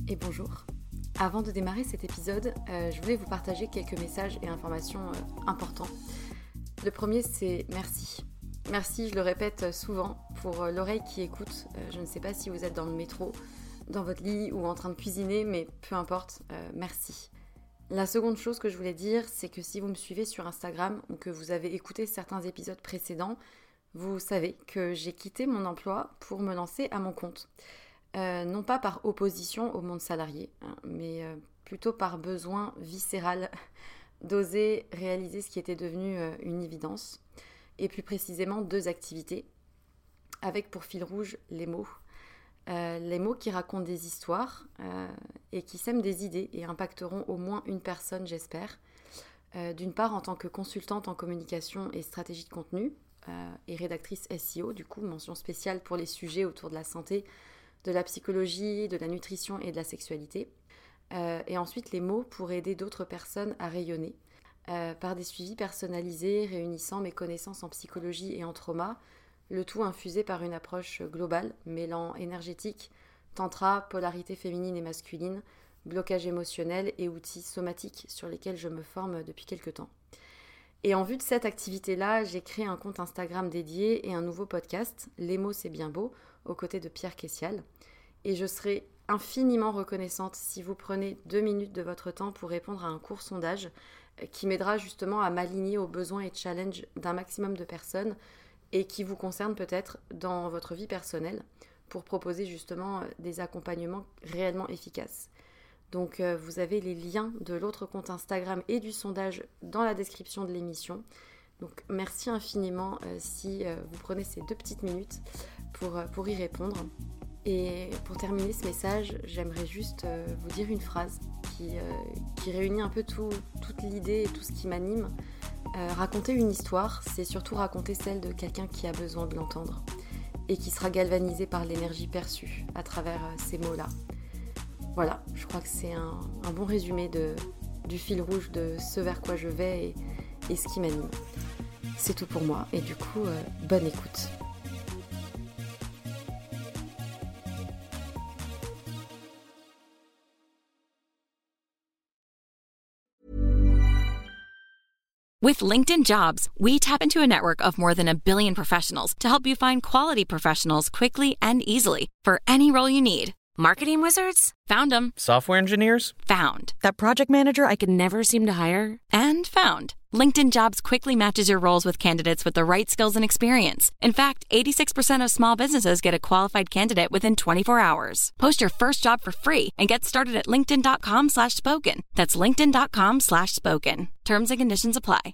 et bonjour. Avant de démarrer cet épisode, je voulais vous partager quelques messages et informations importants. Le premier, c'est merci. Merci, je le répète souvent, pour l'oreille qui écoute. Je ne sais pas si vous êtes dans le métro, dans votre lit ou en train de cuisiner, mais peu importe, merci. La seconde chose que je voulais dire, c'est que si vous me suivez sur Instagram ou que vous avez écouté certains épisodes précédents, vous savez que j'ai quitté mon emploi pour me lancer à mon compte. Non pas par opposition au monde salarié, mais plutôt par besoin viscéral d'oser réaliser ce qui était devenu une évidence, et plus précisément 2 activités, avec pour fil rouge les mots. Les mots qui racontent des histoires et qui sèment des idées et impacteront au moins une personne, j'espère. D'une part, en tant que consultante en communication et stratégie de contenu et rédactrice SEO, du coup, mention spéciale pour les sujets autour de la santé, de la psychologie, de la nutrition et de la sexualité. Et ensuite, les mots pour aider d'autres personnes à rayonner par des suivis personnalisés réunissant mes connaissances en psychologie et en trauma, le tout infusé par une approche globale, mêlant énergétique, tantra, polarité féminine et masculine, blocage émotionnel et outils somatiques sur lesquels je me forme depuis quelques temps. Et en vue de cette activité-là, j'ai créé un compte Instagram dédié et un nouveau podcast, Les mots c'est bien beau, aux côtés de Pierre Kessial. Et je serai infiniment reconnaissante si vous prenez 2 minutes de votre temps pour répondre à un court sondage qui m'aidera justement à m'aligner aux besoins et challenges d'un maximum de personnes et qui vous concerne peut-être dans votre vie personnelle pour proposer justement des accompagnements réellement efficaces. Donc vous avez les liens de l'autre compte Instagram et du sondage dans la description de l'émission. Donc merci infiniment si vous prenez ces 2 petites minutes pour y répondre. Et pour terminer ce message, j'aimerais juste vous dire une phrase qui réunit un peu toute l'idée et tout ce qui m'anime. Raconter une histoire, c'est surtout raconter celle de quelqu'un qui a besoin de l'entendre et qui sera galvanisé par l'énergie perçue à travers ces mots-là. Voilà, je crois que c'est un bon résumé du fil rouge de ce vers quoi je vais et ce qui m'anime. C'est tout pour moi et du coup, bonne écoute. With LinkedIn Jobs, we tap into a network of more than 1 billion professionals to help you find quality professionals quickly and easily for any role you need. Marketing wizards? Found them. Software engineers? Found. That project manager I could never seem to hire? And found. LinkedIn Jobs quickly matches your roles with candidates with the right skills and experience. In fact, 86% of small businesses get a qualified candidate within 24 hours. Post your first job for free and get started at linkedin.com/spoken. That's linkedin.com/spoken. Terms and conditions apply.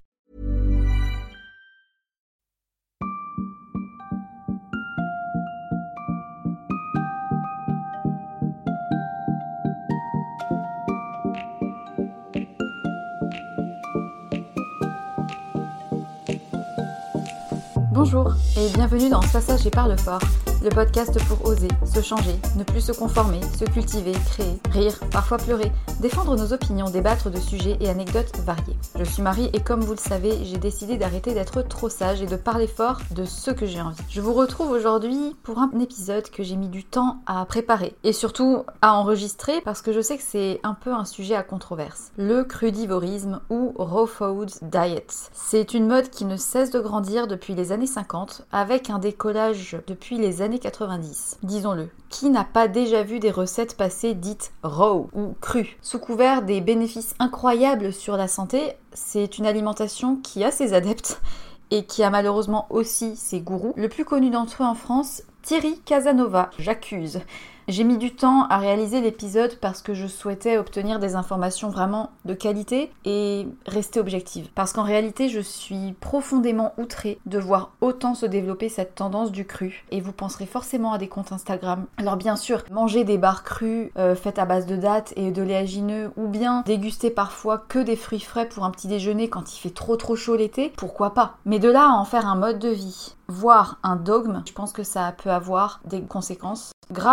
Bonjour et bienvenue dans Sois sage et parle fort, le podcast pour oser, se changer, ne plus se conformer, se cultiver, créer, rire, parfois pleurer, défendre nos opinions, débattre de sujets et anecdotes variés. Je suis Marie et comme vous le savez, j'ai décidé d'arrêter d'être trop sage et de parler fort de ce que j'ai envie. Je vous retrouve aujourd'hui pour un épisode que j'ai mis du temps à préparer et surtout à enregistrer parce que je sais que c'est un peu un sujet à controverse. Le crudivorisme ou raw food diet. C'est une mode qui ne cesse de grandir depuis les années 50 avec un décollage depuis les années 90. Disons-le, qui n'a pas déjà vu des recettes passées dites raw ou crues? Sous couvert des bénéfices incroyables sur la santé, c'est une alimentation qui a ses adeptes et qui a malheureusement aussi ses gourous. Le plus connu d'entre eux en France, Thierry Casanova, j'accuse. J'ai mis du temps à réaliser l'épisode parce que je souhaitais obtenir des informations vraiment de qualité et rester objective. Parce qu'en réalité, je suis profondément outrée de voir autant se développer cette tendance du cru. Et vous penserez forcément à des comptes Instagram. Alors bien sûr, manger des barres crues faites à base de dattes et de léagineux ou bien déguster parfois que des fruits frais pour un petit déjeuner quand il fait trop chaud l'été, pourquoi pas? Mais de là à en faire un mode de vie, voire un dogme, je pense que ça peut avoir des conséquences graves pour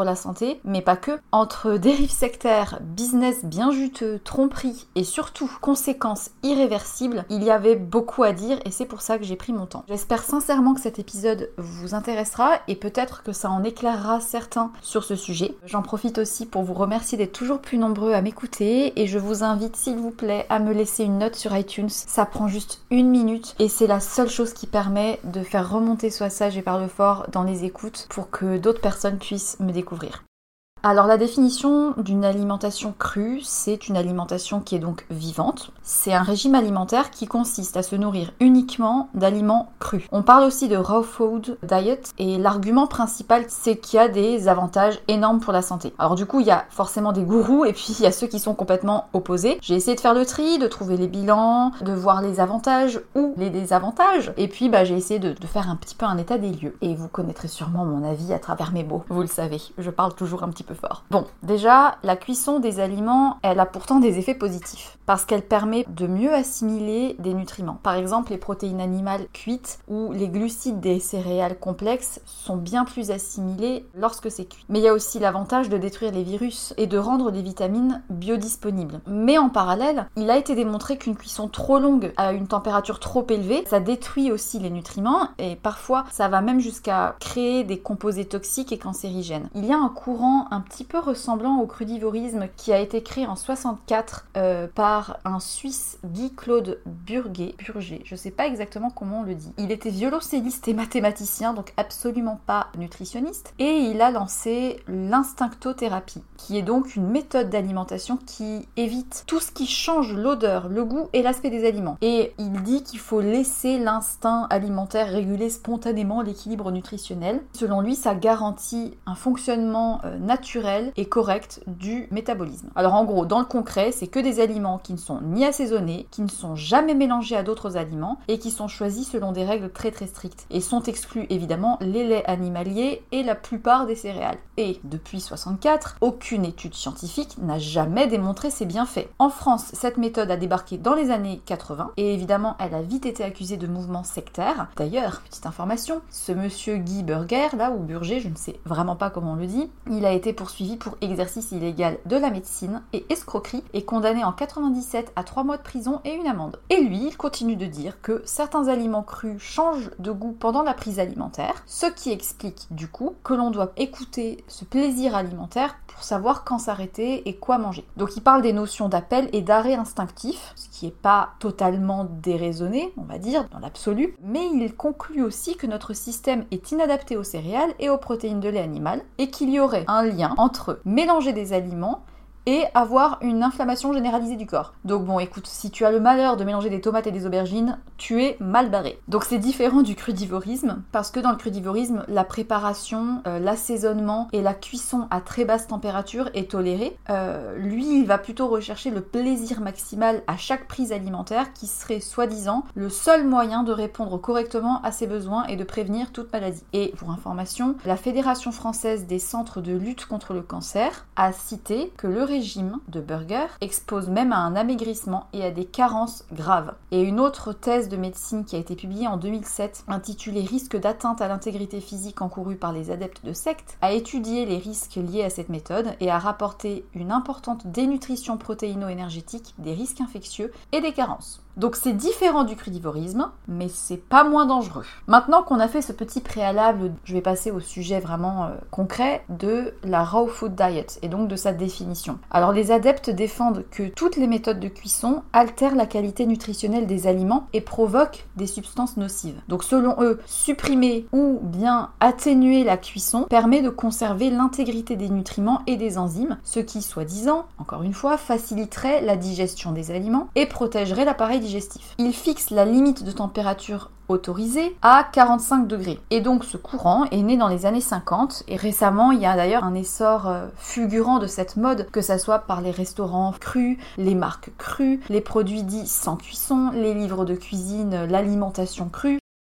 pour la santé, mais pas que. Entre dérives sectaires, business bien juteux, tromperies et surtout conséquences irréversibles, il y avait beaucoup à dire et c'est pour ça que j'ai pris mon temps. J'espère sincèrement que cet épisode vous intéressera et peut-être que ça en éclairera certains sur ce sujet. J'en profite aussi pour vous remercier d'être toujours plus nombreux à m'écouter et je vous invite s'il vous plaît à me laisser une note sur iTunes. Ça prend juste 1 minute et c'est la seule chose qui permet de faire remonter Sois-Sage et Parle Fort dans les écoutes pour que d'autres personnes puissent me découvrir. Alors la définition d'une alimentation crue, c'est une alimentation qui est donc vivante. C'est un régime alimentaire qui consiste à se nourrir uniquement d'aliments crus. On parle aussi de raw food diet et l'argument principal c'est qu'il y a des avantages énormes pour la santé. Alors du coup il y a forcément des gourous et puis il y a ceux qui sont complètement opposés. J'ai essayé de faire le tri, de trouver les bilans, de voir les avantages ou les désavantages et puis j'ai essayé de faire un petit peu un état des lieux. Et vous connaîtrez sûrement mon avis à travers mes mots, vous le savez, je parle toujours un petit peu fort. Bon, déjà, la cuisson des aliments, elle a pourtant des effets positifs parce qu'elle permet de mieux assimiler des nutriments. Par exemple, les protéines animales cuites ou les glucides des céréales complexes sont bien plus assimilés lorsque c'est cuit. Mais il y a aussi l'avantage de détruire les virus et de rendre les vitamines biodisponibles. Mais en parallèle, il a été démontré qu'une cuisson trop longue à une température trop élevée, ça détruit aussi les nutriments et parfois ça va même jusqu'à créer des composés toxiques et cancérigènes. Il y a un courant un petit peu ressemblant au crudivorisme qui a été créé en 64 par un Suisse, Guy-Claude Burger, je sais pas exactement comment on le dit. Il était violoncelliste et mathématicien, donc absolument pas nutritionniste, et il a lancé l'instinctothérapie, qui est donc une méthode d'alimentation qui évite tout ce qui change l'odeur, le goût et l'aspect des aliments. Et il dit qu'il faut laisser l'instinct alimentaire réguler spontanément l'équilibre nutritionnel. Selon lui, ça garantit un fonctionnement naturel et correct du métabolisme. Alors en gros, dans le concret, c'est que des aliments qui ne sont ni assaisonnés, qui ne sont jamais mélangés à d'autres aliments et qui sont choisis selon des règles très très strictes. Et sont exclus évidemment les laits animaliers et la plupart des céréales. Et depuis 64, aucune étude scientifique n'a jamais démontré ses bienfaits. En France, cette méthode a débarqué dans les années 80 et évidemment elle a vite été accusée de mouvement sectaire. D'ailleurs, petite information, ce monsieur Guy Burger, là, ou Burger, je ne sais vraiment pas comment on le dit, il a été poursuivi pour exercice illégal de la médecine et escroquerie et condamné en 97 à 3 mois de prison et une amende. Et lui, il continue de dire que certains aliments crus changent de goût pendant la prise alimentaire, ce qui explique du coup que l'on doit écouter ce plaisir alimentaire pour savoir quand s'arrêter et quoi manger. Donc il parle des notions d'appel et d'arrêt instinctif, ce qui n'est pas totalement déraisonné, on va dire, dans l'absolu, mais il conclut aussi que notre système est inadapté aux céréales et aux protéines de lait animal et qu'il y aurait un lien entre mélanger des aliments et avoir une inflammation généralisée du corps. Donc bon, écoute, si tu as le malheur de mélanger des tomates et des aubergines, tu es mal barré. Donc c'est différent du crudivorisme, parce que dans le crudivorisme, la préparation, l'assaisonnement et la cuisson à très basse température est tolérée. Lui, il va plutôt rechercher le plaisir maximal à chaque prise alimentaire, qui serait soi-disant le seul moyen de répondre correctement à ses besoins et de prévenir toute maladie. Et pour information, la Fédération française des centres de lutte contre le cancer a cité que le régime de Burger expose même à un amaigrissement et à des carences graves. Et une autre thèse de médecine qui a été publiée en 2007, intitulée « Risques d'atteinte à l'intégrité physique encourus par les adeptes de sectes », a étudié les risques liés à cette méthode et a rapporté une importante dénutrition protéino-énergétique, des risques infectieux et des carences. Donc c'est différent du crudivorisme, mais c'est pas moins dangereux. Maintenant qu'on a fait ce petit préalable, je vais passer au sujet vraiment concret de la raw food diet et donc de sa définition. Alors les adeptes défendent que toutes les méthodes de cuisson altèrent la qualité nutritionnelle des aliments et provoquent des substances nocives. Donc selon eux, supprimer ou bien atténuer la cuisson permet de conserver l'intégrité des nutriments et des enzymes, ce qui, soi-disant, encore une fois, faciliterait la digestion des aliments et protégerait l'appareil digestif. Il fixe la limite de température autorisée à 45 degrés. Et donc ce courant est né dans les années 50 et récemment il y a d'ailleurs un essor fulgurant de cette mode, que ça soit par les restaurants crus, les marques crues, les produits dits sans cuisson, les livres de cuisine, l'alimentation crue.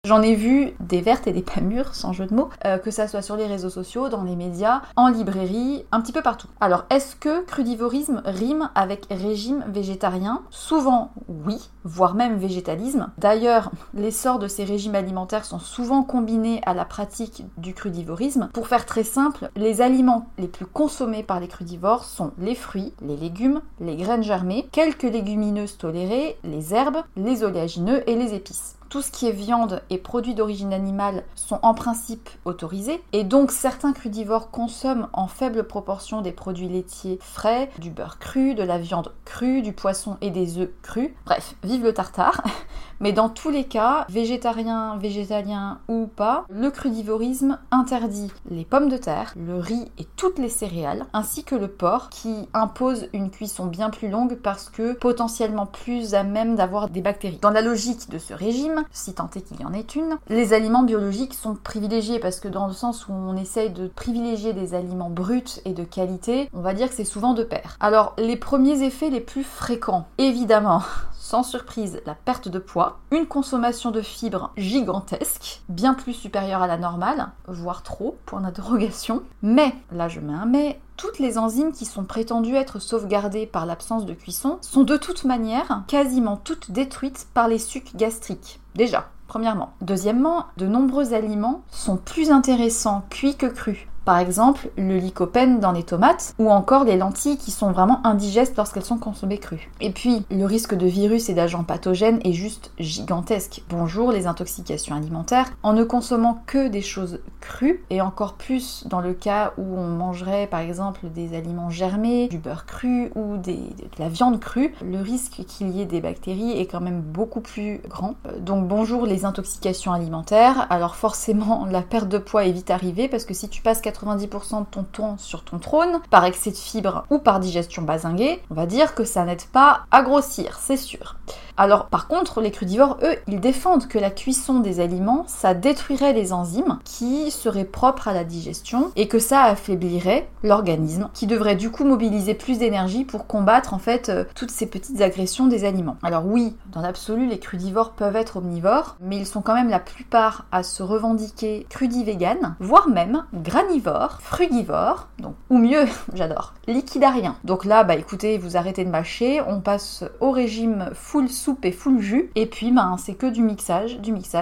J'en ai vu des vertes et des pas mûres, sans jeu de mots, que ça soit sur les réseaux sociaux, dans les médias, en librairie, un petit peu partout. Alors, est-ce que crudivorisme rime avec régime végétarien? Souvent, oui, voire même végétalisme. D'ailleurs, l'essor de ces régimes alimentaires sont souvent combinés à la pratique du crudivorisme. Pour faire très simple, les aliments les plus consommés par les crudivores sont les fruits, les légumes, les graines germées, quelques légumineuses tolérées, les herbes, les oléagineux et les épices. Tout ce qui est viande et produits d'origine animale sont en principe autorisés, et donc certains crudivores consomment en faible proportion des produits laitiers frais, du beurre cru, de la viande crue, du poisson et des œufs crus. Bref, vive le tartare. Mais dans tous les cas, végétarien, végétalien ou pas, le crudivorisme interdit les pommes de terre, le riz et toutes les céréales, ainsi que le porc, qui impose une cuisson bien plus longue parce que potentiellement plus à même d'avoir des bactéries. Dans la logique de ce régime, si tant est qu'il y en ait une, les aliments biologiques sont privilégiés parce que dans le sens où on essaye de privilégier des aliments bruts et de qualité, on va dire que c'est souvent de pair. Alors, les premiers effets les plus fréquents, évidemment, sans surprise, la perte de poids, une consommation de fibres gigantesque, bien plus supérieure à la normale, voire trop, point d'interrogation. Mais, là je mets un mais, toutes les enzymes qui sont prétendues être sauvegardées par l'absence de cuisson sont de toute manière quasiment toutes détruites par les sucs gastriques. Déjà, premièrement. Deuxièmement, de nombreux aliments sont plus intéressants cuits que crus. Par exemple, le lycopène dans les tomates, ou encore les lentilles qui sont vraiment indigestes lorsqu'elles sont consommées crues. Et puis, le risque de virus et d'agents pathogènes est juste gigantesque. Bonjour les intoxications alimentaires. En ne consommant que des choses crues, et encore plus dans le cas où on mangerait par exemple des aliments germés, du beurre cru ou de la viande crue, le risque qu'il y ait des bactéries est quand même beaucoup plus grand. Donc bonjour les intoxications alimentaires. Alors forcément, la perte de poids est vite arrivée parce que si tu passes 90% de ton temps sur ton trône, par excès de fibres ou par digestion bazinguée, on va dire que ça n'aide pas à grossir, c'est sûr. Alors par contre, les crudivores, eux, ils défendent que la cuisson des aliments, ça détruirait les enzymes qui seraient propres à la digestion et que ça affaiblirait l'organisme qui devrait du coup mobiliser plus d'énergie pour combattre en fait toutes ces petites agressions des aliments. Alors oui, dans l'absolu, les crudivores peuvent être omnivores, mais ils sont quand même la plupart à se revendiquer crudivéganes, voire même granivores, frugivores, donc, ou mieux, j'adore, liquidariens. Donc là, bah écoutez, vous arrêtez de mâcher, on passe au régime full soupe et full jus, et puis ben c'est que du mixage,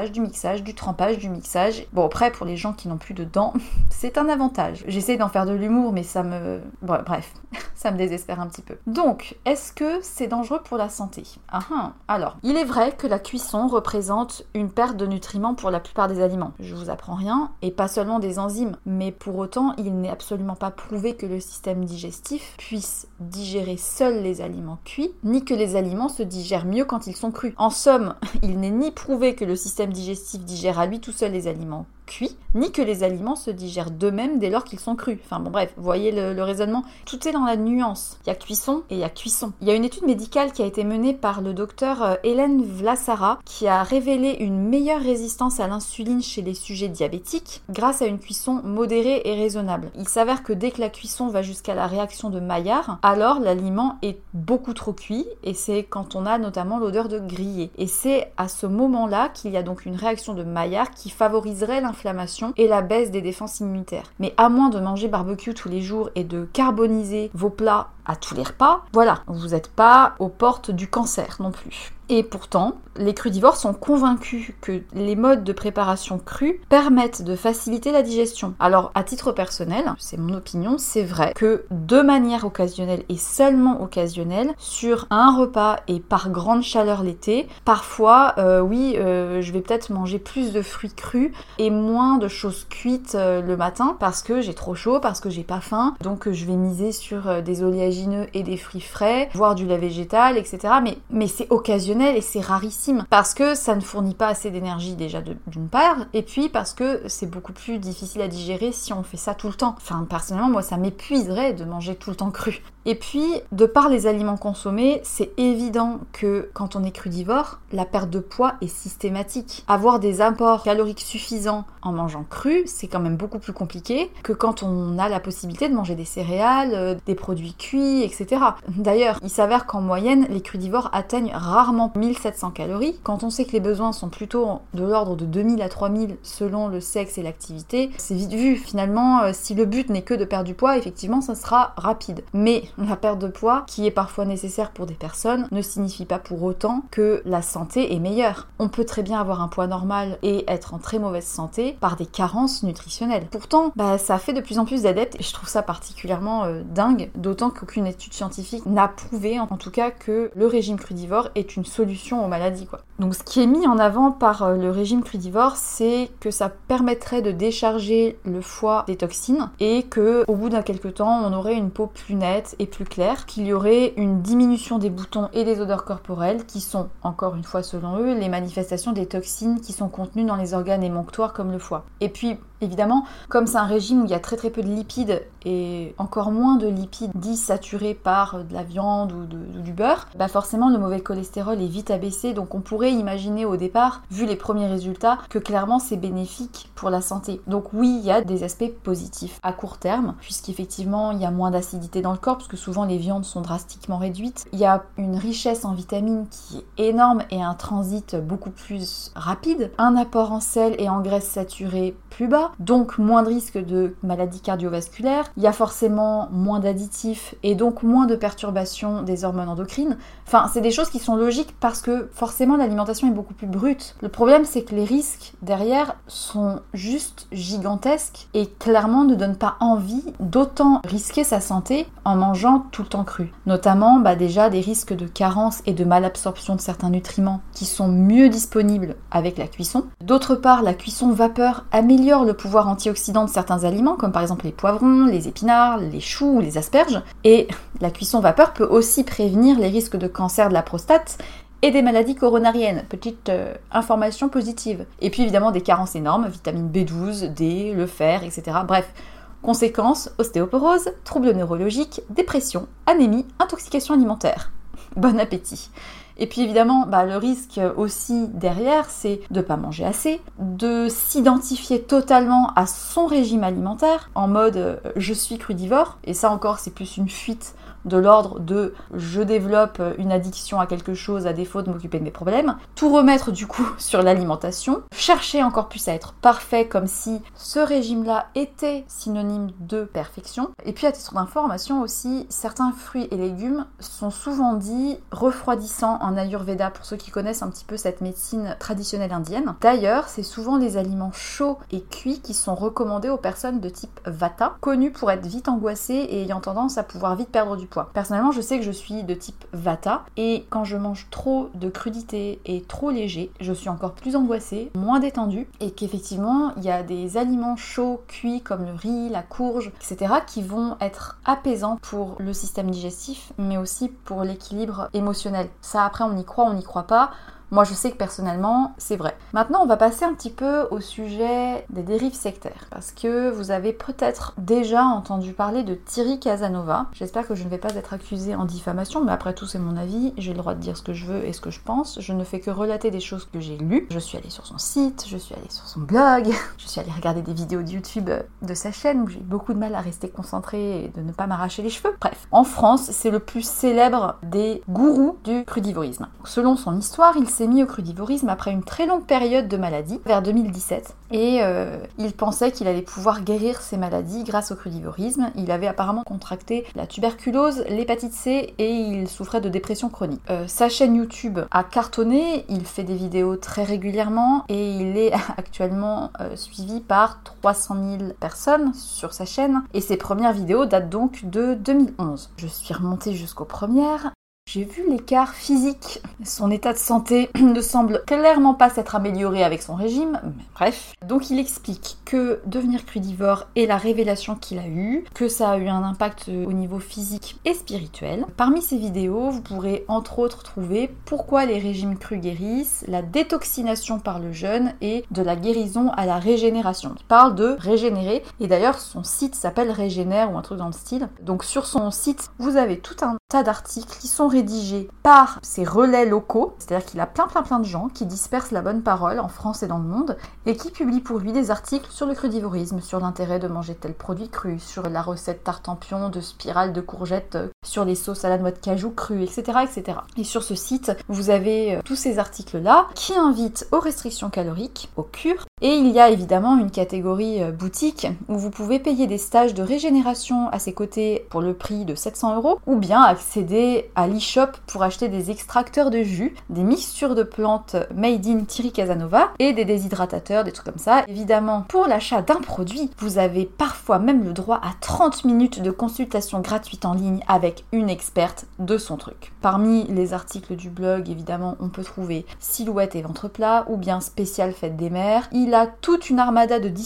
du trempage, du mixage. Bon après pour les gens qui n'ont plus de dents, c'est un avantage. J'essaie d'en faire de l'humour mais ça me... Bon, bref, ça me désespère un petit peu. Donc, est-ce que c'est dangereux pour la santé? Alors, il est vrai que la cuisson représente une perte de nutriments pour la plupart des aliments. Je vous apprends rien, et pas seulement des enzymes, mais pour autant, il n'est absolument pas prouvé que le système digestif puisse digérer seul les aliments cuits, ni que les aliments se digèrent mieux quand ils sont crus. En somme, il n'est ni prouvé que le système digestif digère à lui tout seul les aliments cuits, ni que les aliments se digèrent d'eux-mêmes dès lors qu'ils sont crus. Enfin bon bref, vous voyez le raisonnement. Tout est dans la nuance. Il y a cuisson et il y a cuisson. Il y a une étude médicale qui a été menée par le docteur Hélène Vlasara qui a révélé une meilleure résistance à l'insuline chez les sujets diabétiques grâce à une cuisson modérée et raisonnable. Il s'avère que dès que la cuisson va jusqu'à la réaction de Maillard, alors l'aliment est beaucoup trop cuit et c'est quand on a notamment l'odeur de grillé. Et c'est à ce moment-là qu'il y a donc une réaction de Maillard qui favoriserait l'inflammation et la baisse des défenses immunitaires. Mais à moins de manger barbecue tous les jours et de carboniser vos plats à tous les repas, voilà, vous n'êtes pas aux portes du cancer non plus. Et pourtant, les crudivores sont convaincus que les modes de préparation crus permettent de faciliter la digestion. Alors, à titre personnel, c'est mon opinion, c'est vrai que de manière occasionnelle et seulement occasionnelle, sur un repas et par grande chaleur l'été, parfois, je vais peut-être manger plus de fruits crus et moins de choses cuites le matin parce que j'ai trop chaud, parce que j'ai pas faim, donc je vais miser sur des oléagineux et des fruits frais, voire du lait végétal, etc. Mais c'est occasionnel et c'est rarissime parce que ça ne fournit pas assez d'énergie déjà d'une part et puis parce que c'est beaucoup plus difficile à digérer si on fait ça tout le temps. Enfin personnellement moi ça m'épuiserait de manger tout le temps cru. Et puis de par les aliments consommés, c'est évident que quand on est crudivore, la perte de poids est systématique. Avoir des apports caloriques suffisants en mangeant cru, c'est quand même beaucoup plus compliqué que quand on a la possibilité de manger des céréales, des produits cuits, etc. D'ailleurs, il s'avère qu'en moyenne, les crudivores atteignent rarement seulement 1700 calories, quand on sait que les besoins sont plutôt de l'ordre de 2000 à 3000 selon le sexe et l'activité, c'est vite vu. Finalement, si le but n'est que de perdre du poids, effectivement, ça sera rapide. Mais la perte de poids, qui est parfois nécessaire pour des personnes, ne signifie pas pour autant que la santé est meilleure. On peut très bien avoir un poids normal et être en très mauvaise santé par des carences nutritionnelles. Pourtant, ça fait de plus en plus d'adeptes et je trouve ça particulièrement dingue, d'autant qu'aucune étude scientifique n'a prouvé, en tout cas, que le régime crudivore est une solution aux maladies, quoi. Donc ce qui est mis en avant par le régime crudivore, c'est que ça permettrait de décharger le foie des toxines et que au bout d'un quelque temps, on aurait une peau plus nette et plus claire, qu'il y aurait une diminution des boutons et des odeurs corporelles qui sont, encore une fois selon eux, les manifestations des toxines qui sont contenues dans les organes émonctoires comme le foie. Et puis, évidemment, comme c'est un régime où il y a très très peu de lipides et encore moins de lipides dits saturés par de la viande ou du beurre, forcément le mauvais cholestérol est vite abaissé, donc on pourrait imaginer au départ, vu les premiers résultats, que clairement c'est bénéfique pour la santé. Donc oui, il y a des aspects positifs à court terme, puisqu'effectivement il y a moins d'acidité dans le corps, parce que souvent les viandes sont drastiquement réduites. Il y a une richesse en vitamines qui est énorme et un transit beaucoup plus rapide, un apport en sel et en graisses saturées plus bas, donc moins de risque de maladies cardiovasculaires, il y a forcément moins d'additifs et donc moins de perturbations des hormones endocrines. Enfin, c'est des choses qui sont logiques parce que forcément l'alimentation est beaucoup plus brute. Le problème, c'est que les risques derrière sont juste gigantesques et clairement ne donnent pas envie d'autant risquer sa santé en mangeant tout le temps cru. Notamment déjà des risques de carence et de malabsorption de certains nutriments qui sont mieux disponibles avec la cuisson. D'autre part, la cuisson vapeur améliore le pouvoir antioxydant de certains aliments, comme par exemple les poivrons, les épinards, les choux ou les asperges. Et la cuisson vapeur peut aussi prévenir les risques de cancer de la prostate et des maladies coronariennes. Petite information positive. Et puis évidemment des carences énormes, vitamine B12, D, le fer, etc. Bref, conséquences, ostéoporose, troubles neurologiques, dépression, anémie, intoxication alimentaire. Bon appétit. Et puis évidemment, le risque aussi derrière, c'est de ne pas manger assez, de s'identifier totalement à son régime alimentaire, en mode je suis crudivore, et ça encore c'est plus une fuite de l'ordre de je développe une addiction à quelque chose à défaut de m'occuper de mes problèmes, tout remettre du coup sur l'alimentation, chercher encore plus à être parfait comme si ce régime-là était synonyme de perfection. Et puis à titre d'information aussi, certains fruits et légumes sont souvent dits refroidissants en Ayurveda, pour ceux qui connaissent un petit peu cette médecine traditionnelle indienne. D'ailleurs, c'est souvent les aliments chauds et cuits qui sont recommandés aux personnes de type Vata, connues pour être vite angoissées et ayant tendance à pouvoir vite perdre du poids. Personnellement, je sais que je suis de type Vata et quand je mange trop de crudité et trop léger, je suis encore plus angoissée, moins détendue et qu'effectivement, il y a des aliments chauds, cuits comme le riz, la courge, etc. qui vont être apaisants pour le système digestif mais aussi pour l'équilibre émotionnel. Ça, après, on y croit, on n'y croit pas. Moi, je sais que personnellement, c'est vrai. Maintenant, on va passer un petit peu au sujet des dérives sectaires. Parce que vous avez peut-être déjà entendu parler de Thierry Casanova. J'espère que je ne vais pas être accusée en diffamation, mais après tout, c'est mon avis. J'ai le droit de dire ce que je veux et ce que je pense. Je ne fais que relater des choses que j'ai lues. Je suis allée sur son site, je suis allée sur son blog, je suis allée regarder des vidéos de YouTube de sa chaîne où j'ai eu beaucoup de mal à rester concentrée et de ne pas m'arracher les cheveux. Bref, en France, c'est le plus célèbre des gourous du crudivorisme. Selon son histoire, il s'est mis au crudivorisme après une très longue période de maladie, vers 2017, et il pensait qu'il allait pouvoir guérir ses maladies grâce au crudivorisme. Il avait apparemment contracté la tuberculose, l'hépatite C et il souffrait de dépression chronique. Sa chaîne YouTube a cartonné, il fait des vidéos très régulièrement et il est actuellement suivi par 300 000 personnes sur sa chaîne et ses premières vidéos datent donc de 2011. Je suis remontée jusqu'aux premières. J'ai vu l'écart physique. Son état de santé ne semble clairement pas s'être amélioré avec son régime, mais bref. Donc il explique que devenir crudivore est la révélation qu'il a eue, que ça a eu un impact au niveau physique et spirituel. Parmi ces vidéos, vous pourrez entre autres trouver pourquoi les régimes crus guérissent, la détoxination par le jeûne et de la guérison à la régénération. Il parle de régénérer et d'ailleurs son site s'appelle Régénère ou un truc dans le style. Donc sur son site, vous avez tout un tas d'articles qui sont rédigés par ses relais locaux, c'est-à-dire qu'il a plein de gens qui dispersent la bonne parole en France et dans le monde et qui publient pour lui des articles sur le crudivorisme, sur l'intérêt de manger tel produit cru, sur la recette tarte en pion de spirale de courgettes sur les sauces à la noix de cajou crue, etc., etc. Et sur ce site, vous avez tous ces articles-là qui invitent aux restrictions caloriques, aux cures. Et il y a évidemment une catégorie boutique où vous pouvez payer des stages de régénération à ses côtés pour le prix de 700 €, ou bien accéder à l'e-shop pour acheter des extracteurs de jus, des mixtures de plantes made in Thierry Casanova et des déshydratateurs, des trucs comme ça. Évidemment, pour l'achat d'un produit, vous avez parfois même le droit à 30 minutes de consultation gratuite en ligne avec une experte de son truc. Parmi les articles du blog, évidemment, on peut trouver silhouette et ventre plat, ou bien spécial fête des mères. Il a toute une armada de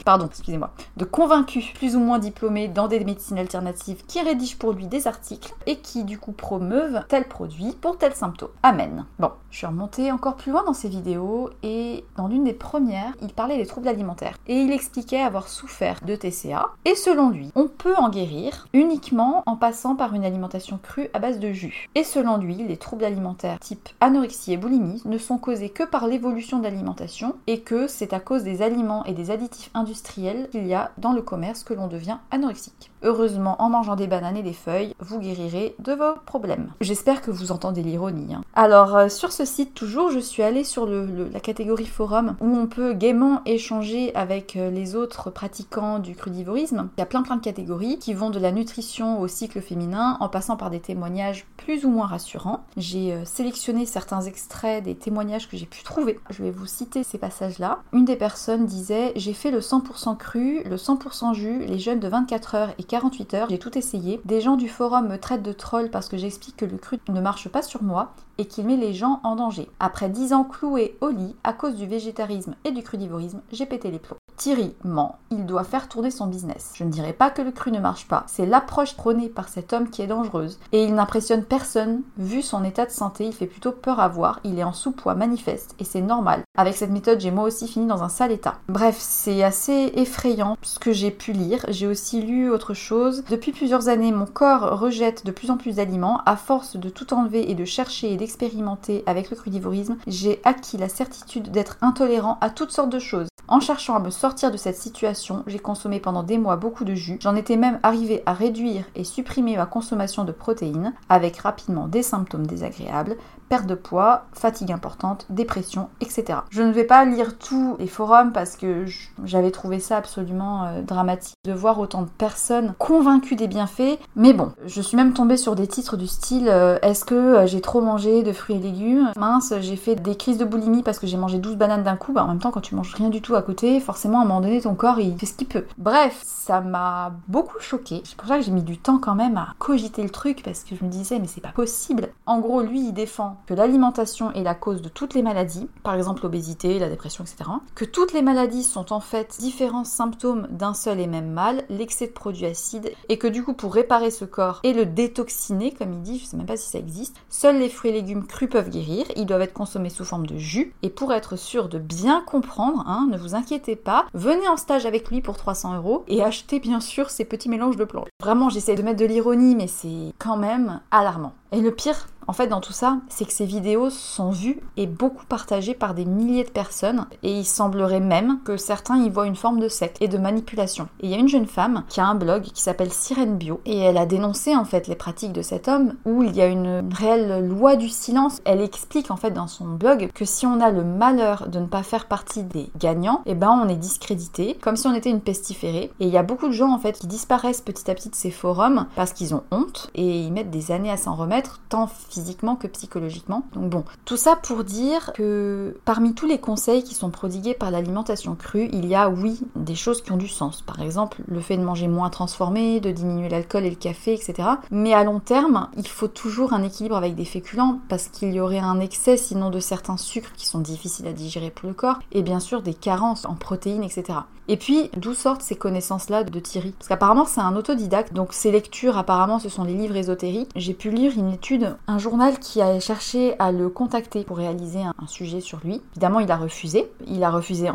de convaincus plus ou moins diplômés dans des médecines alternatives qui rédigent pour lui des articles et qui du coup promeuvent tel produit pour tel symptôme. Amen. Bon, je suis remontée encore plus loin dans ces vidéos et dans l'une des premières, il parlait des troubles alimentaires et il expliquait avoir souffert de TCA et selon lui, on peut en guérir uniquement en passant par une alimentation crue à base de jus. Et selon lui, les troubles alimentaires type anorexie et boulimie ne sont causés que par l'évolution de l'alimentation et que c'est à cause des aliments et des additifs industriels qu'il y a dans le commerce que l'on devient anorexique. Heureusement, en mangeant des bananes et des feuilles, vous guérirez de vos problèmes. J'espère que vous entendez l'ironie. Alors, sur ce site, toujours, je suis allée sur la catégorie forum où on peut gaiement échanger avec les autres pratiquants du crudivorisme. Il y a plein de catégories qui vont de la nutrition au cycle féminin en passant par des témoignages plus ou moins rassurants. J'ai sélectionné certains extraits des témoignages que j'ai pu trouver. Je vais vous citer ces passages-là. Une des personnes disait « J'ai fait le 100% cru, le 100% jus, les jeûnes de 24 heures et 48 heures, j'ai tout essayé. Des gens du forum me traitent de troll parce que j'explique que le cru ne marche pas sur moi et qu'il met les gens en danger. Après 10 ans cloué au lit à cause du végétarisme et du crudivorisme, j'ai pété les plombs. Thierry ment, il doit faire tourner son business. Je ne dirais pas que le cru ne marche pas, c'est l'approche prônée par cet homme qui est dangereuse. Et il n'impressionne personne, vu son état de santé, il fait plutôt peur à voir, il est en sous-poids manifeste et c'est normal. Avec cette méthode, j'ai moi aussi fini dans un sale état. Bref, c'est assez effrayant ce que j'ai pu lire. J'ai aussi lu autre chose. Depuis plusieurs années, mon corps rejette de plus en plus d'aliments. À force de tout enlever et de chercher et d'expérimenter avec le crudivorisme, j'ai acquis la certitude d'être intolérant à toutes sortes de choses. En cherchant à me sortir de cette situation, j'ai consommé pendant des mois beaucoup de jus. J'en étais même arrivée à réduire et supprimer ma consommation de protéines, avec rapidement des symptômes désagréables, perte de poids, fatigue importante, dépression, etc. Je ne vais pas lire tous les forums parce que j'avais trouvé ça absolument dramatique de voir autant de personnes convaincues des bienfaits. Mais bon, je suis même tombée sur des titres du style est-ce que j'ai trop mangé de fruits et légumes ? Mince, j'ai fait des crises de boulimie parce que j'ai mangé 12 bananes d'un coup. En même temps, quand tu manges rien du tout à côté, forcément à un moment donné, ton corps il fait ce qu'il peut. Bref, ça m'a beaucoup choquée. C'est pour ça que j'ai mis du temps quand même à cogiter le truc parce que je me disais mais c'est pas possible. En gros, lui, il défend que l'alimentation est la cause de toutes les maladies, par exemple l'obésité, la dépression, etc. Que toutes les maladies sont en fait différents symptômes d'un seul et même mal, l'excès de produits acides, et que du coup pour réparer ce corps et le détoxiner, comme il dit, je sais même pas si ça existe, seuls les fruits et légumes crus peuvent guérir, ils doivent être consommés sous forme de jus, et pour être sûr de bien comprendre, ne vous inquiétez pas, venez en stage avec lui pour 300 € et achetez bien sûr ces petits mélanges de plantes. Vraiment, j'essaie de mettre de l'ironie, mais c'est quand même alarmant. Et le pire, en fait, dans tout ça, c'est que ces vidéos sont vues et beaucoup partagées par des milliers de personnes et il semblerait même que certains y voient une forme de secte et de manipulation. Et il y a une jeune femme qui a un blog qui s'appelle Sirène Bio et elle a dénoncé en fait les pratiques de cet homme où il y a une réelle loi du silence. Elle explique en fait dans son blog que si on a le malheur de ne pas faire partie des gagnants, on est discrédité, comme si on était une pestiférée. Et il y a beaucoup de gens en fait qui disparaissent petit à petit de ces forums parce qu'ils ont honte et ils mettent des années à s'en remettre, tant physiquement que psychologiquement. Donc bon, tout ça pour dire que parmi tous les conseils qui sont prodigués par l'alimentation crue, il y a oui des choses qui ont du sens. Par exemple, le fait de manger moins transformé, de diminuer l'alcool et le café, etc. Mais à long terme, il faut toujours un équilibre avec des féculents parce qu'il y aurait un excès sinon de certains sucres qui sont difficiles à digérer pour le corps et bien sûr des carences en protéines, etc. Et puis, d'où sortent ces connaissances-là de Thierry ? Parce qu'apparemment, c'est un autodidacte, donc ses lectures, apparemment, ce sont les livres ésotériques. J'ai pu lire une étude, un journal qui a cherché à le contacter pour réaliser un sujet sur lui. Évidemment, il a refusé, enfin,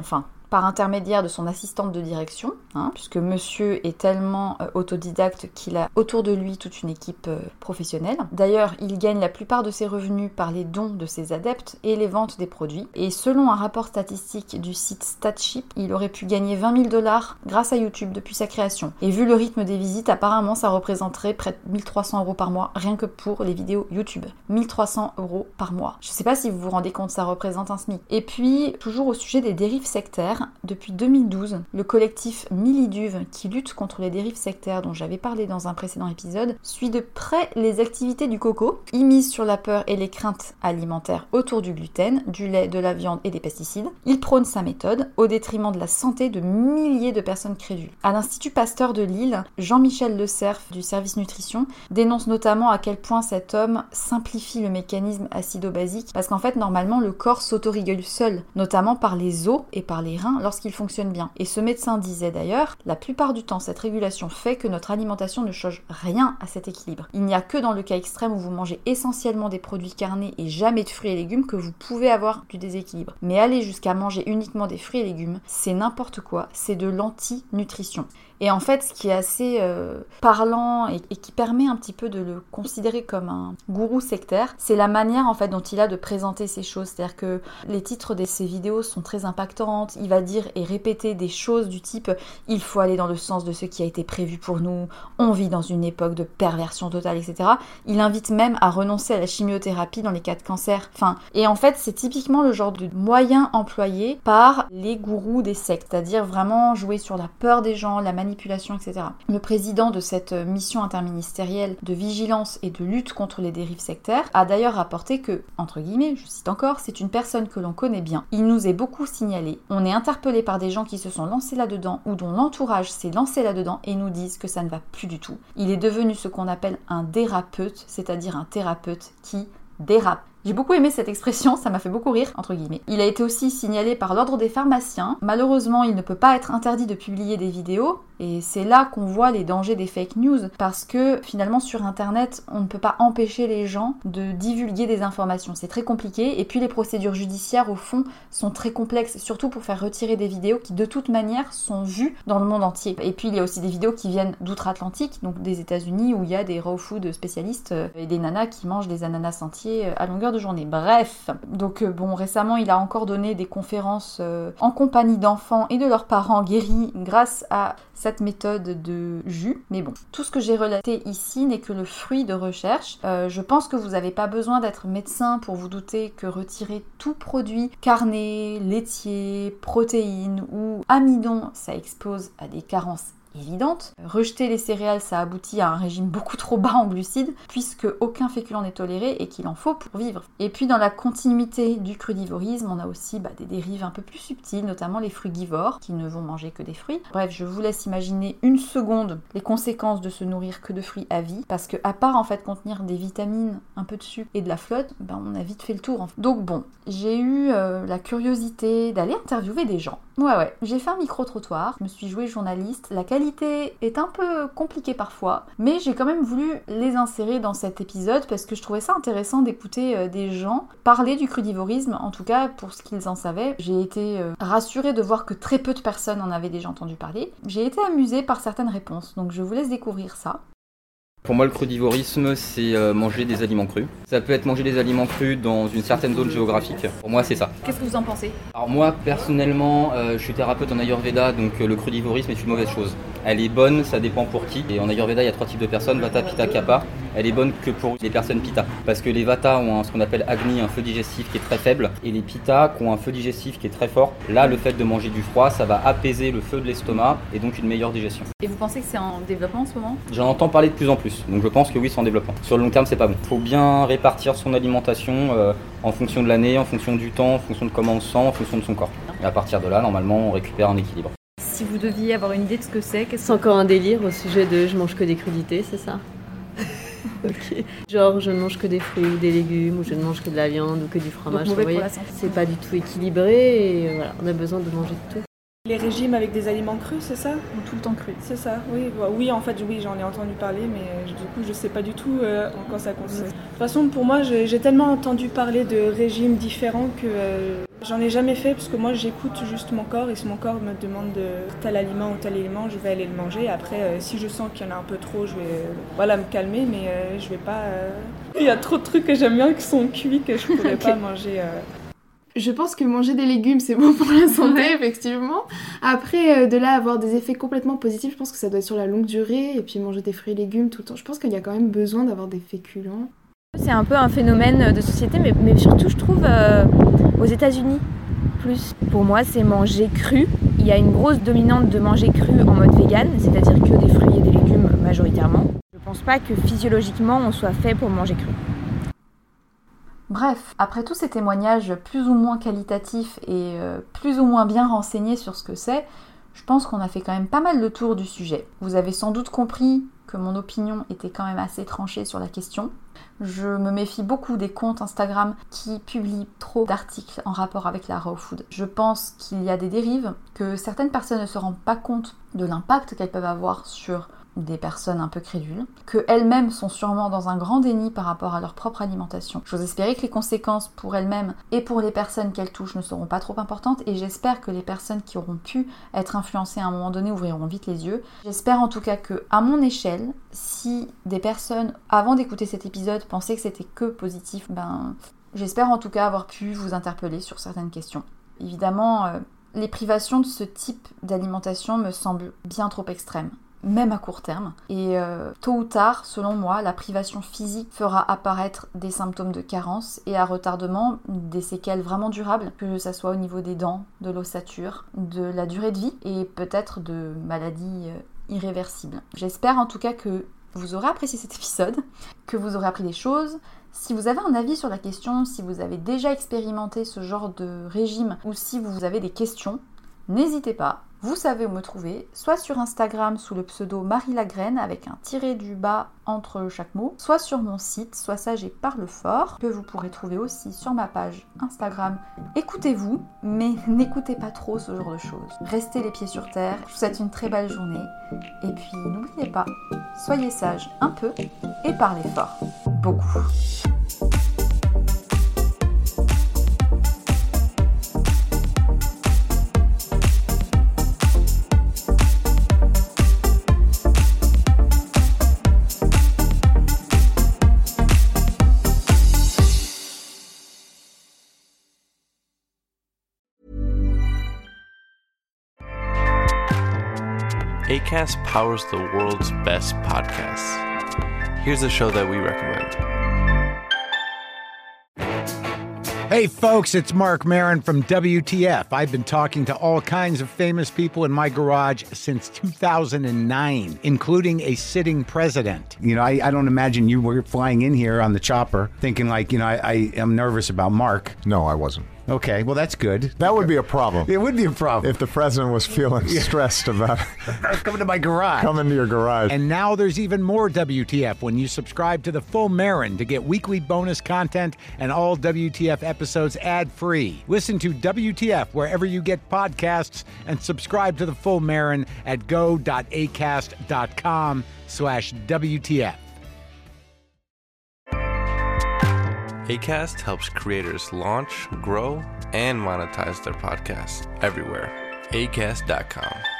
par intermédiaire de son assistante de direction, puisque monsieur est tellement autodidacte qu'il a autour de lui toute une équipe professionnelle. D'ailleurs, il gagne la plupart de ses revenus par les dons de ses adeptes et les ventes des produits. Et selon un rapport statistique du site Statship, il aurait pu gagner 20 000 $ grâce à YouTube depuis sa création. Et vu le rythme des visites, apparemment ça représenterait près de 1 300 € par mois, rien que pour les vidéos YouTube. 1 300 € par mois. Je sais pas si vous vous rendez compte, ça représente un SMIC. Et puis, toujours au sujet des dérives sectaires, depuis 2012, le collectif Miliduve, qui lutte contre les dérives sectaires dont j'avais parlé dans un précédent épisode, suit de près les activités du coco. Il mise sur la peur et les craintes alimentaires autour du gluten, du lait, de la viande et des pesticides. Il prône sa méthode au détriment de la santé de milliers de personnes crédules. À l'Institut Pasteur de Lille, Jean-Michel Le Cerf du service nutrition dénonce notamment à quel point cet homme simplifie le mécanisme acido-basique parce qu'en fait normalement le corps s'autorégule seul, notamment par les os et par les reins lorsqu'il fonctionne bien. Et ce médecin disait d'ailleurs, la plupart du temps cette régulation fait que notre alimentation ne change rien à cet équilibre. Il n'y a que dans le cas extrême où vous mangez essentiellement des produits carnés et jamais de fruits et légumes que vous pouvez avoir du déséquilibre. Mais aller jusqu'à manger uniquement des fruits et légumes, c'est n'importe quoi, c'est de l'anti-nutrition. Et en fait, ce qui est assez parlant et qui permet un petit peu de le considérer comme un gourou sectaire, c'est la manière en fait dont il a de présenter ces choses. C'est-à-dire que les titres de ses vidéos sont très impactantes. Il va dire et répéter des choses du type « Il faut aller dans le sens de ce qui a été prévu pour nous. On vit dans une époque de perversion totale, etc. » Il invite même à renoncer à la chimiothérapie dans les cas de cancer. Et en fait, c'est typiquement le genre de moyen employé par les gourous des sectes. C'est-à-dire vraiment jouer sur la peur des gens, la manipulation, etc. Le président de cette mission interministérielle de vigilance et de lutte contre les dérives sectaires a d'ailleurs rapporté que, entre guillemets, je cite encore, c'est une personne que l'on connaît bien. Il nous est beaucoup signalé. On est interpellé par des gens qui se sont lancés là-dedans ou dont l'entourage s'est lancé là-dedans et nous disent que ça ne va plus du tout. Il est devenu ce qu'on appelle un dérapeute, c'est-à-dire un thérapeute qui dérape. J'ai beaucoup aimé cette expression, ça m'a fait beaucoup rire, entre guillemets. Il a été aussi signalé par l'ordre des pharmaciens. Malheureusement, il ne peut pas être interdit de publier des vidéos, et c'est là qu'on voit les dangers des fake news, parce que finalement sur internet, on ne peut pas empêcher les gens de divulguer des informations. C'est très compliqué, et puis les procédures judiciaires, au fond, sont très complexes, surtout pour faire retirer des vidéos qui, de toute manière, sont vues dans le monde entier. Et puis il y a aussi des vidéos qui viennent d'outre-Atlantique, donc des États-Unis, où il y a des raw food spécialistes, et des nanas qui mangent des ananas entiers à longueur de journée. Bref, donc récemment il a encore donné des conférences en compagnie d'enfants et de leurs parents guéris grâce à cette méthode de jus. Mais bon, tout ce que j'ai relaté ici n'est que le fruit de recherche. Je pense que vous n'avez pas besoin d'être médecin pour vous douter que retirer tout produit carné, laitier, protéines ou amidon, ça expose à des carences évidente. Rejeter les céréales, ça aboutit à un régime beaucoup trop bas en glucides, puisque aucun féculent n'est toléré et qu'il en faut pour vivre. Et puis dans la continuité du crudivorisme, on a aussi des dérives un peu plus subtiles, notamment les frugivores, qui ne vont manger que des fruits. Bref, je vous laisse imaginer une seconde les conséquences de se nourrir que de fruits à vie, parce que à part en fait contenir des vitamines, un peu de sucre et de la flotte, on a vite fait le tour. Donc bon, j'ai eu la curiosité d'aller interviewer des gens. Ouais, j'ai fait un micro-trottoir, je me suis jouée journaliste, la qualité est un peu compliquée parfois, mais j'ai quand même voulu les insérer dans cet épisode parce que je trouvais ça intéressant d'écouter des gens parler du crudivorisme, en tout cas pour ce qu'ils en savaient. J'ai été rassurée de voir que très peu de personnes en avaient déjà entendu parler. J'ai été amusée par certaines réponses, donc je vous laisse découvrir ça. Pour moi, le crudivorisme, c'est manger des aliments crus. Ça peut être manger des aliments crus dans une certaine zone géographique. Pour moi, c'est ça. Qu'est-ce que vous en pensez ? Alors moi, personnellement, je suis thérapeute en Ayurveda, donc le crudivorisme est une mauvaise chose. Elle est bonne, ça dépend pour qui. Et en Ayurveda, il y a 3 types de personnes, Vata, Pitta, Kapha. Elle est bonne que pour les personnes Pitta. Parce que les Vata ont ce qu'on appelle Agni, un feu digestif qui est très faible. Et les Pitta qui ont un feu digestif qui est très fort. Là, le fait de manger du froid, ça va apaiser le feu de l'estomac et donc une meilleure digestion. Et vous pensez que c'est en développement en ce moment ? J'en entends parler de plus en plus. Donc je pense que oui, c'est en développement. Sur le long terme, c'est pas bon. Il faut bien répartir son alimentation en fonction de l'année, en fonction du temps, en fonction de comment on se sent, en fonction de son corps. Et à partir de là, normalement, on récupère un équilibre. Si vous deviez avoir une idée de ce que c'est, c'est encore un délire au sujet de je mange que des crudités, c'est ça ? Ok. Genre je ne mange que des fruits ou des légumes, ou je ne mange que de la viande ou que du fromage. Donc, mauvais pour la santé. C'est pas du tout équilibré et voilà, on a besoin de manger de tout. Les régimes avec des aliments crus, c'est ça ? Ou tout le temps cru. C'est ça, oui. Oui, en fait, oui, j'en ai entendu parler, mais du coup, je sais pas du tout en quoi ça consiste. De toute façon, pour moi, j'ai tellement entendu parler de régimes différents que j'en ai jamais fait, parce que moi, j'écoute juste mon corps, et si mon corps me demande tel aliment ou tel aliment, je vais aller le manger. Après, si je sens qu'il y en a un peu trop, je vais me calmer, mais je vais pas... Il y a trop de trucs que j'aime bien qui sont cuits que je pourrais pas manger... Je pense que manger des légumes, c'est bon pour la santé, effectivement. Après, de là avoir des effets complètement positifs, je pense que ça doit être sur la longue durée. Et puis manger des fruits et légumes tout le temps. Je pense qu'il y a quand même besoin d'avoir des féculents. C'est un peu un phénomène de société, mais surtout, je trouve, aux États-Unis. Plus, pour moi, c'est manger cru. Il y a une grosse dominante de manger cru en mode vegan, c'est-à-dire que des fruits et des légumes majoritairement. Je pense pas que physiologiquement, on soit fait pour manger cru. Bref, après tous ces témoignages plus ou moins qualitatifs et plus ou moins bien renseignés sur ce que c'est, je pense qu'on a fait quand même pas mal le tour du sujet. Vous avez sans doute compris que mon opinion était quand même assez tranchée sur la question. Je me méfie beaucoup des comptes Instagram qui publient trop d'articles en rapport avec la raw food. Je pense qu'il y a des dérives, que certaines personnes ne se rendent pas compte de l'impact qu'elles peuvent avoir sur des personnes un peu crédules, qu'elles-mêmes sont sûrement dans un grand déni par rapport à leur propre alimentation. J'ose espérer que les conséquences pour elles-mêmes et pour les personnes qu'elles touchent ne seront pas trop importantes, et j'espère que les personnes qui auront pu être influencées à un moment donné ouvriront vite les yeux. J'espère en tout cas que, à mon échelle, si des personnes, avant d'écouter cet épisode, pensaient que c'était que positif, j'espère en tout cas avoir pu vous interpeller sur certaines questions. Évidemment, les privations de ce type d'alimentation me semblent bien trop extrêmes, même à court terme. Et tôt ou tard, selon moi, la privation physique fera apparaître des symptômes de carence et à retardement des séquelles vraiment durables, que ça soit au niveau des dents, de l'ossature, de la durée de vie et peut-être de maladies irréversibles. J'espère en tout cas que vous aurez apprécié cet épisode, que vous aurez appris des choses. Si vous avez un avis sur la question, si vous avez déjà expérimenté ce genre de régime ou si vous avez des questions, n'hésitez pas. Vous savez où me trouver, soit sur Instagram sous le pseudo Marie Lagraine avec un tiré du bas entre chaque mot, soit sur mon site Sois sage et parle fort, que vous pourrez trouver aussi sur ma page Instagram. Écoutez-vous, mais n'écoutez pas trop ce genre de choses. Restez les pieds sur terre, je vous souhaite une très belle journée, et puis n'oubliez pas, soyez sage un peu et parlez fort, beaucoup. Acast powers the world's best podcasts. Here's a show that we recommend. Hey folks, it's Mark Maron from WTF. I've been talking to all kinds of famous people in my garage since 2009, including a sitting president. You know, I don't imagine you were flying in here on the chopper thinking like, I am nervous about Mark. No, I wasn't. Okay, well, that's good. That would be a problem. It would be a problem. If the president was feeling stressed about coming to my garage. Coming to your garage. And now there's even more WTF when you subscribe to The Full Marin to get weekly bonus content and all WTF episodes ad-free. Listen to WTF wherever you get podcasts and subscribe to The Full Marin at go.acast.com/WTF. Acast helps creators launch, grow, and monetize their podcasts everywhere. Acast.com.